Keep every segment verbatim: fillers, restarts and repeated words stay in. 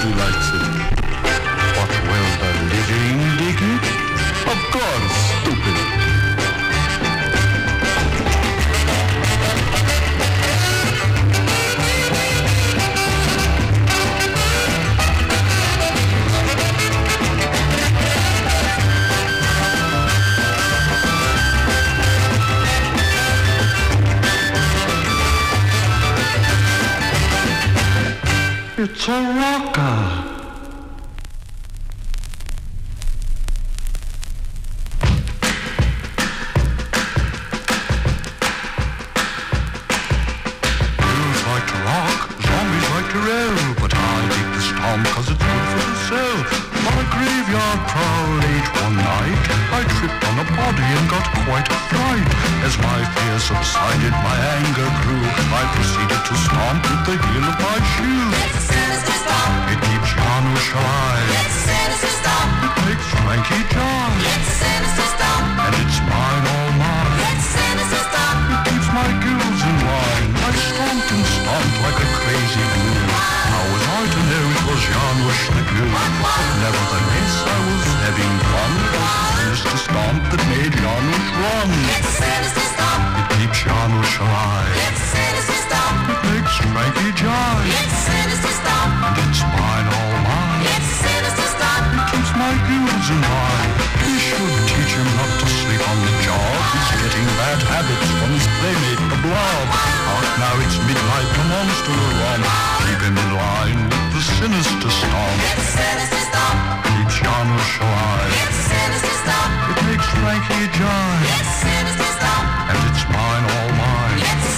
who likes it. But will the living dig it? Of course, stupid. It's a rocker. Girls like to rock, zombies like to roll, but I dig the stomp cause it's good for the soul. On a graveyard prowl late one night, I tripped on a body and got quite a fright. As my fear subsided, my anger grew. I proceeded to stomp with the heel of my shoe. It keeps Janusz alive. It makes Frankie John. And it's mine, all mine. It keeps my gills in line. I stomped and stomped like a crazy glue. How was I to know it was Janusz the glue? But nevertheless I was having fun. It was the sinister stomp that made Janusz run. It keeps Janusz alive. It makes Frankie jive. And it's mine, all mine. It keeps my gills in line. We should teach him not to sleep on the job. He's getting bad habits from his playmate, the blob. Hark now, it's midnight, come on, still romp. Keep him in line with the sinister stomp. Keeps Janusz alive. It makes Frankie jive. And it's mine, all mine.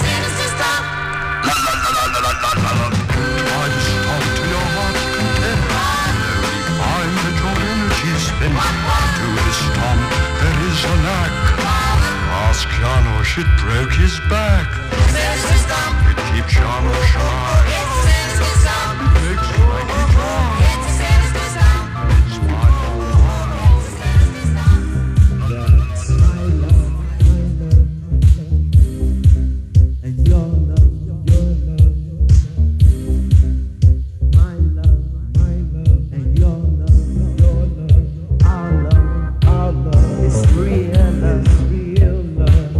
La la la la la la la la. Try to stomp to your heart's content. Slowly find that your energy's spent. To this stomp there is a knack. Ask Janusz, it broke his back. It keeps Janusz alive. It makes Frankie jive. It's mine, all mine. That's my love, my love, and your love, your love, my love, my love, and your love, your love, our love, our love is real love, real love.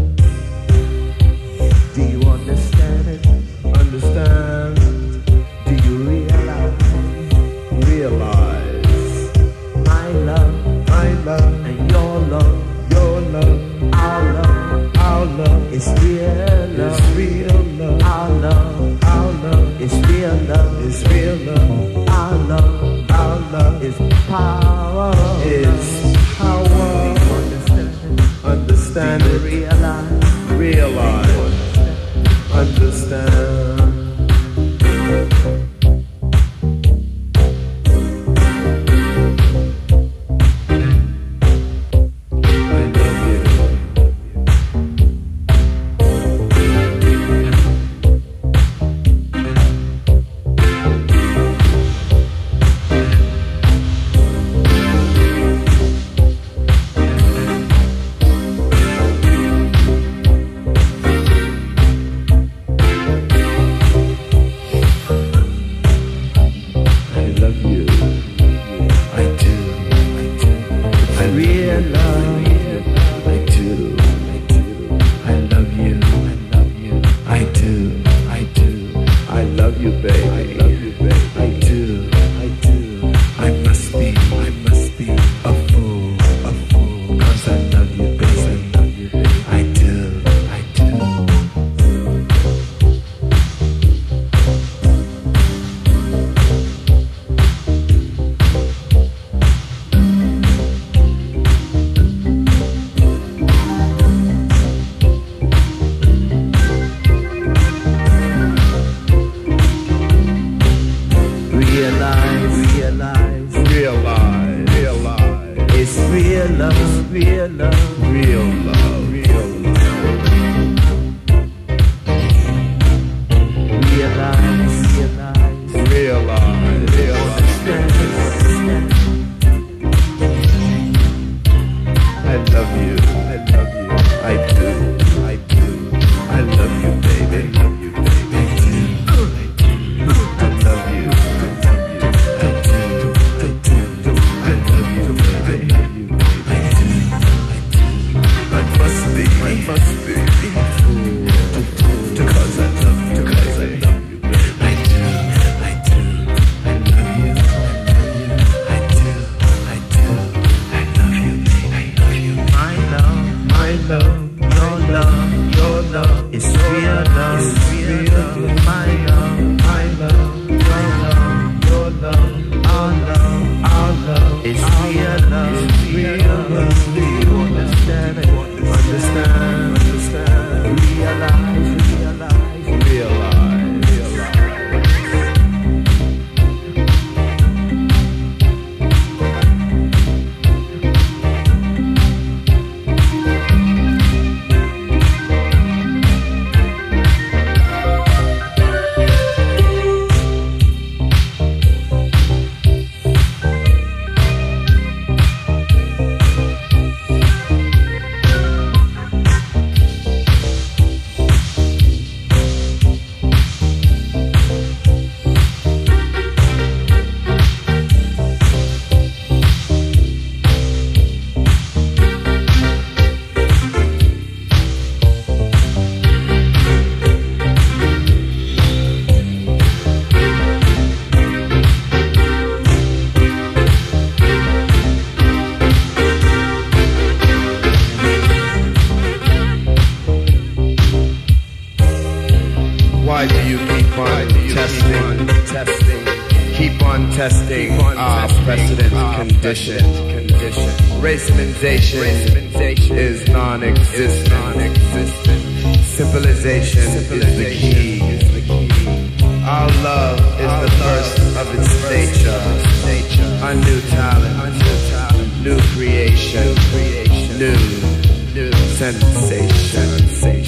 Do you understand it? Understand? Do you realize? Realize? My love, my love, and your love, your love, our love, our love is real love, is real love. Our love, our love is real love, is real love. Our love, our love is power, is power. Understand? Understand it? Realize? Realize? Understand? Why do you keep on testing, testing, keep on testing our precedent condition? Racialization is non-existent. Civilization is the key. Our love is the first of its nature. A new talent, new creation, new, new sensation.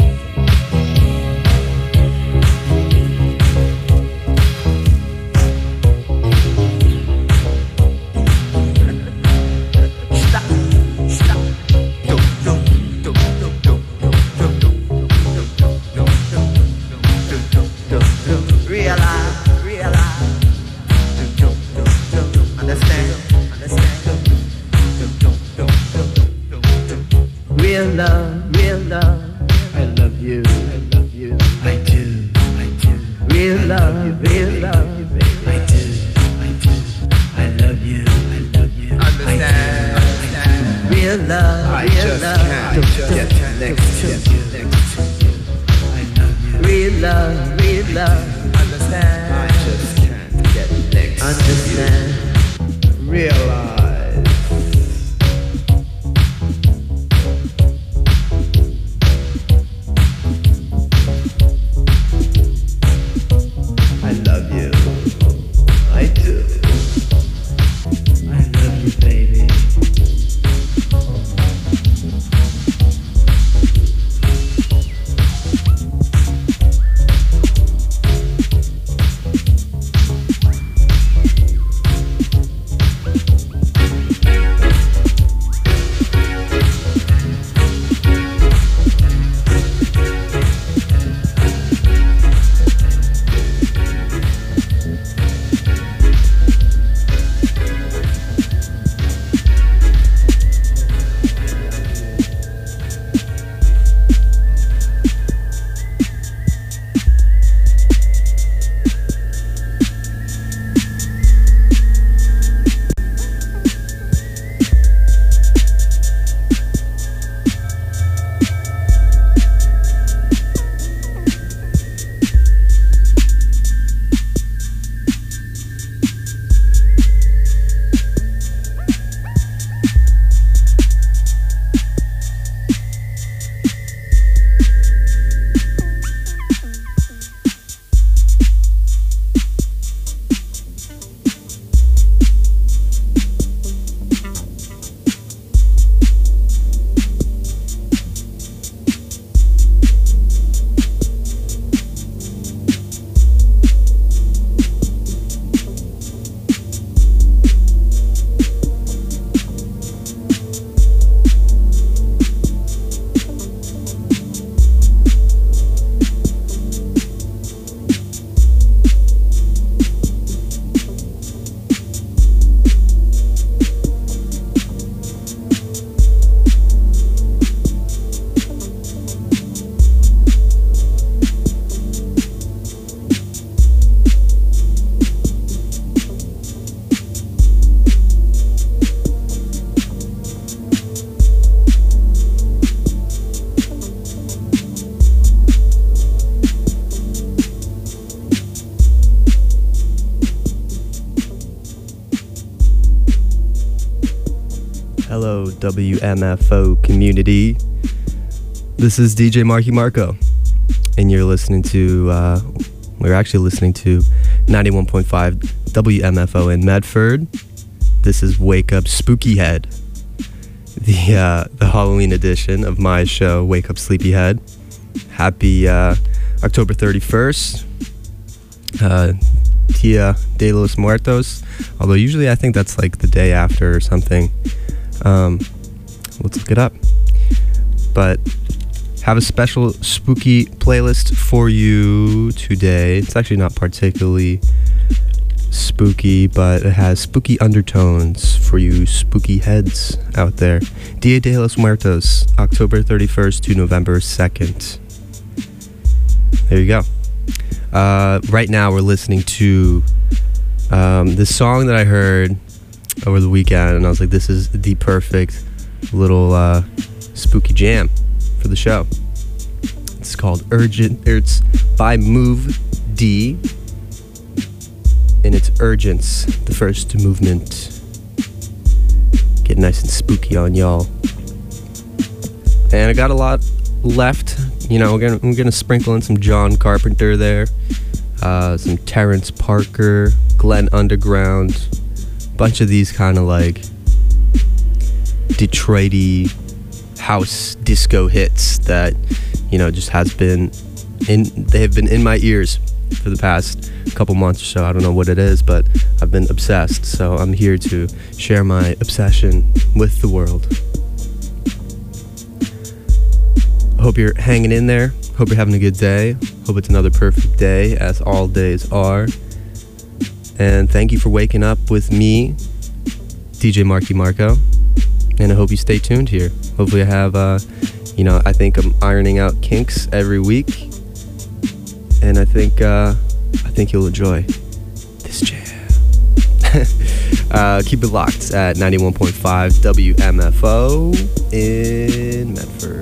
Hello, W M F O community. This is D J Marky Marco, and you're listening to, uh, we're actually listening to ninety-one point five W M F O in Medford. This is Wake Up Spooky Head, the, uh, the Halloween edition of my show, Wake Up Sleepyhead. Happy uh, October thirty-first. Uh, Dia de los Muertos. Although usually I think that's like the day after or something. Um, let's look it up. But have a special spooky playlist for you today. It's actually not particularly spooky, but it has spooky undertones for you spooky heads out there. Dia de los Muertos, October thirty-first to November second. There you go. Uh, right now we're listening to um, this song that I heard over the weekend, and I was like, this is the perfect little uh, spooky jam for the show. It's called Urgent. It's by Move D, and it's Urgence, the first movement. Get nice and spooky on y'all. And I got a lot left. You know, we're gonna we're gonna sprinkle in some John Carpenter there, uh, some Terrence Parker, Glenn Underground, bunch of these kind of like Detroity house disco hits that, you know, just has been in. They have been in my ears for the past couple months or so. I don't know what it is, but I've been obsessed. So I'm here to share my obsession with the world. Hope you're hanging in there. Hope you're having a good day. Hope it's another perfect day, as all days are. And thank you for waking up with me, D J Marky Marco. And I hope you stay tuned here. Hopefully I have, uh, you know, I think I'm ironing out kinks every week. And I think, uh, I think you'll enjoy this jam. uh, keep it locked at ninety-one point five W M F O in Medford.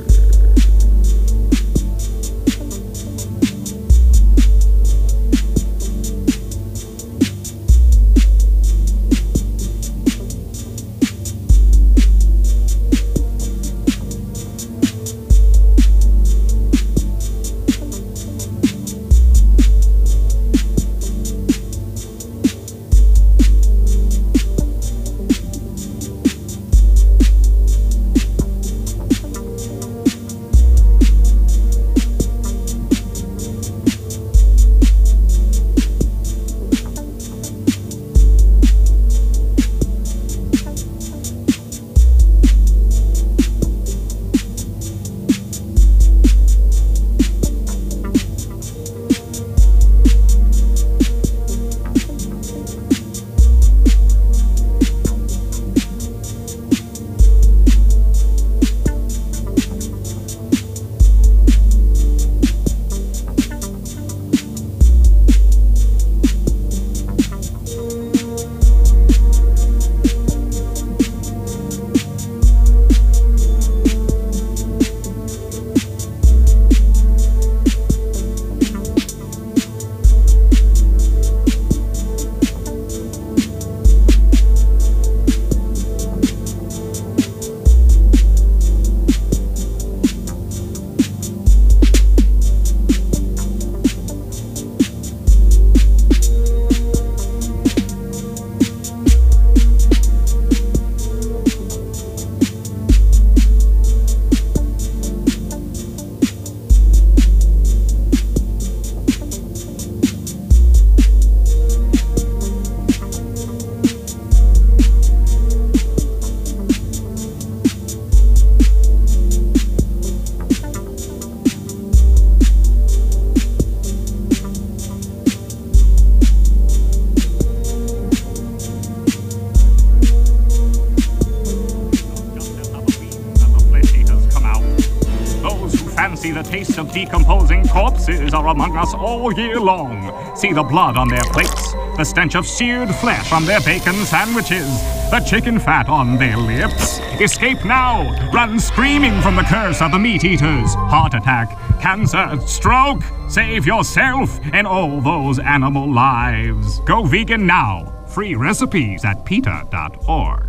The taste of decomposing corpses are among us all year long. See the blood on their plates, the stench of seared flesh on their bacon sandwiches, the chicken fat on their lips. Escape now! Run screaming from the curse of the meat eaters. Heart attack, cancer, stroke. Save yourself and all those animal lives. Go vegan now. Free recipes at PETA dot org.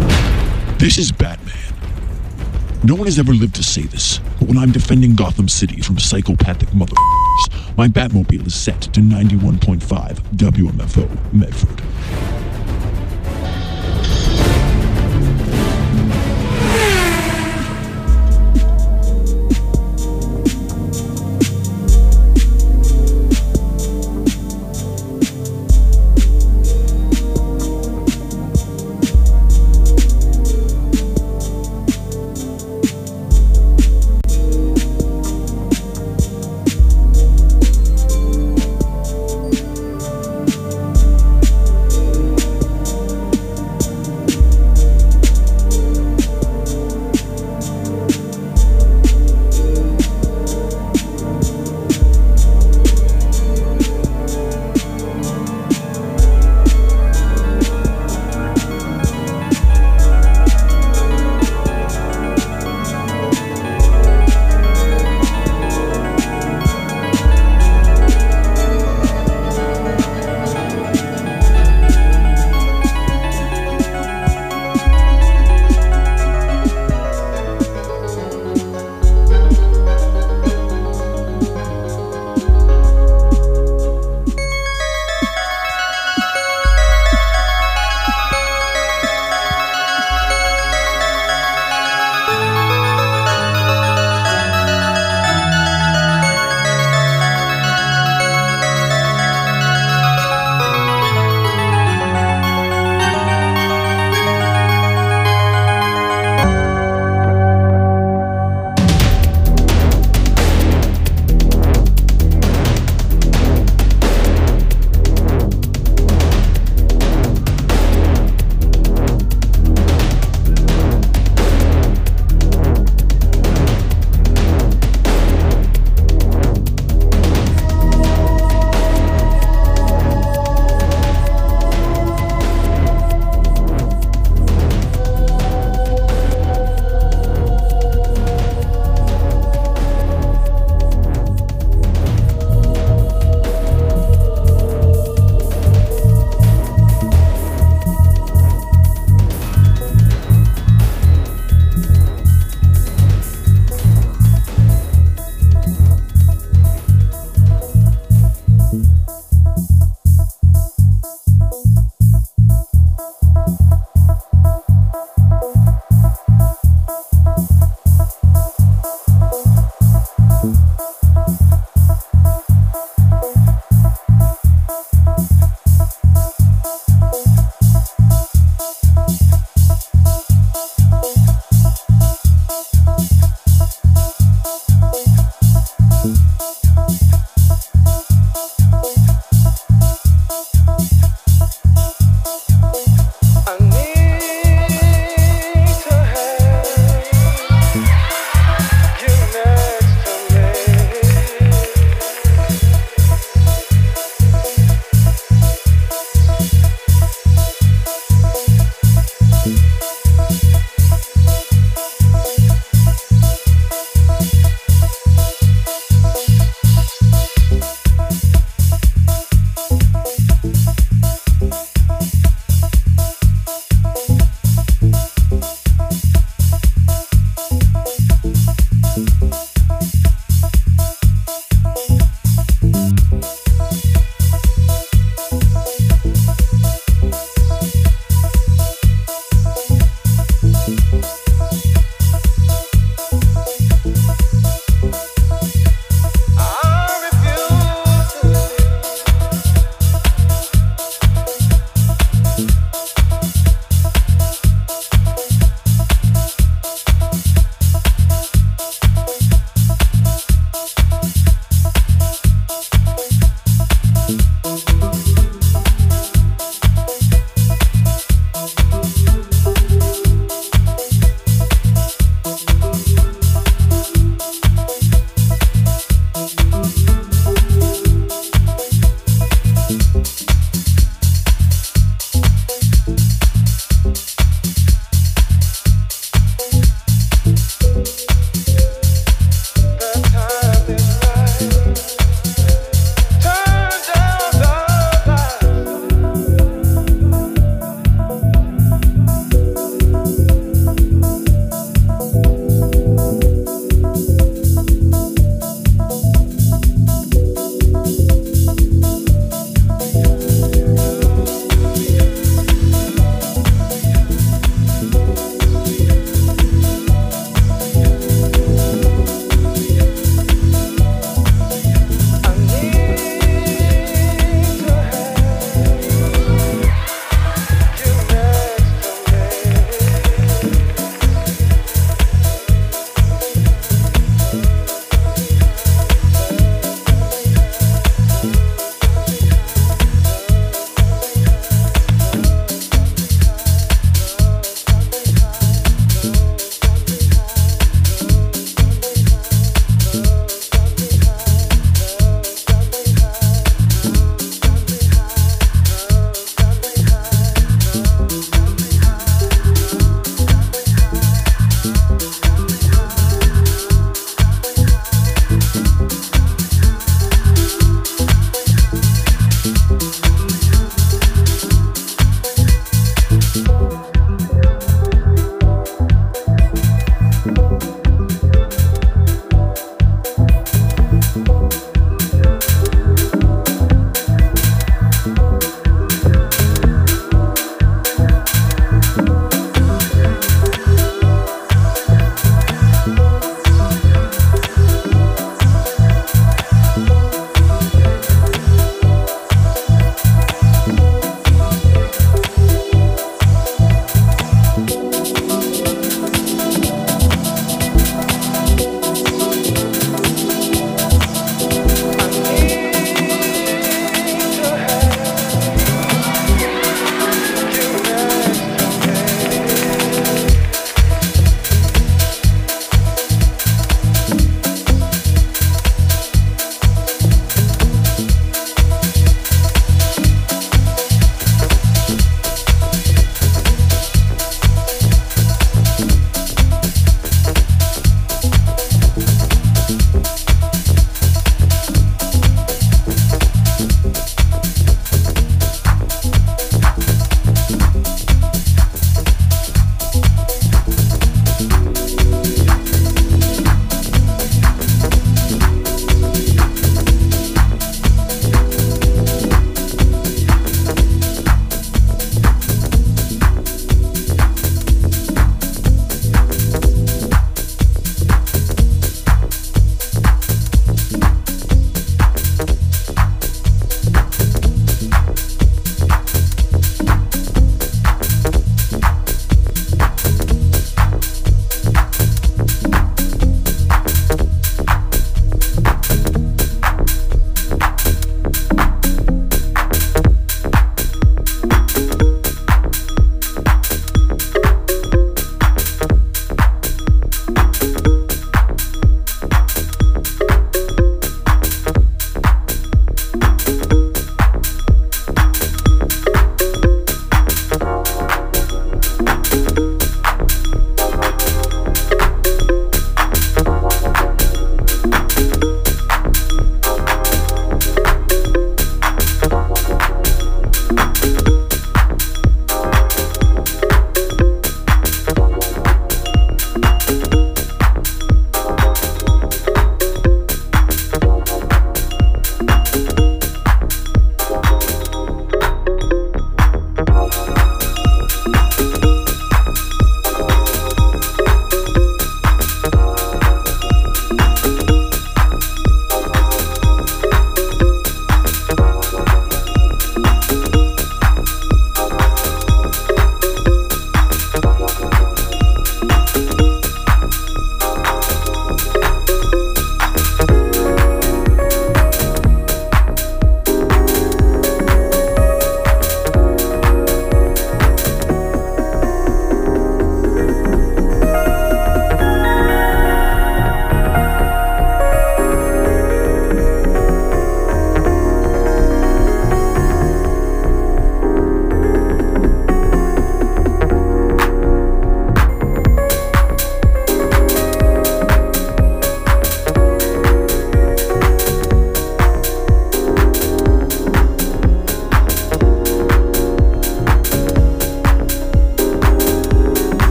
This is Batman. No one has ever lived to say this, but when I'm defending Gotham City from psychopathic motherfuckers, my Batmobile is set to ninety-one point five W M F O Medford.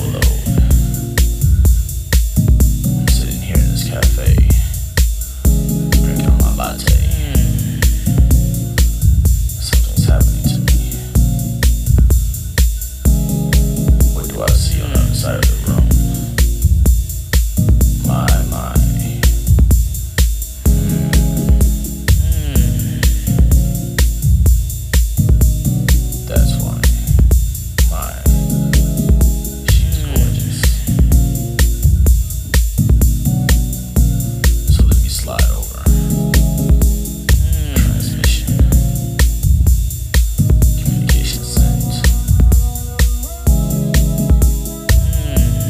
Mm.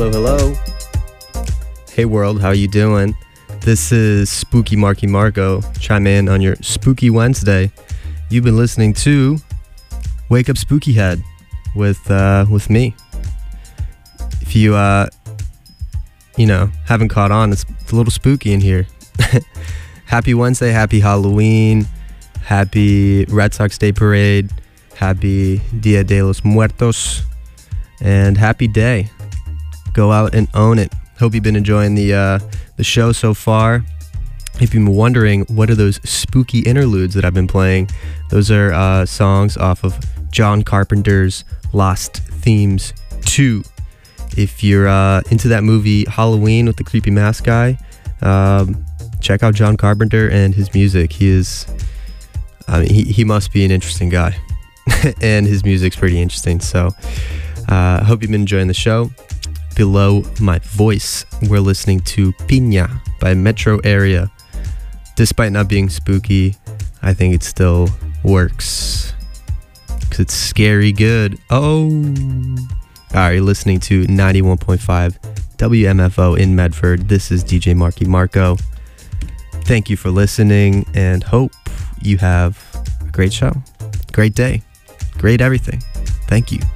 Hello, hello. Hey world, how you doing? This is Spooky Marky Marco. Chime in on your Spooky Wednesday. You've been listening to Wake Up Spooky Head with uh, with me. If you uh, you know haven't caught on, it's, it's a little spooky in here. Happy Wednesday, happy Halloween, happy Red Sox Day Parade, happy Dia de los Muertos, and happy day. Go out and own it. Hope you've been enjoying the uh, the show so far. If you've been wondering, what are those spooky interludes that I've been playing? Those are uh, songs off of John Carpenter's Lost Themes two. If you're uh, into that movie Halloween with the creepy mask guy, um, check out John Carpenter and his music. He is, I mean, he, he must be an interesting guy. And his music's pretty interesting. So I uh, hope you've been enjoying the show. Below my voice, we're listening to Piña by Metro Area. Despite not being spooky, I think it still works because it's scary good. Oh, all right, you're listening to ninety-one point five W M F O in Medford. This is D J Marky Marco. Thank you for listening and hope you have a great show, great day, great everything. Thank you.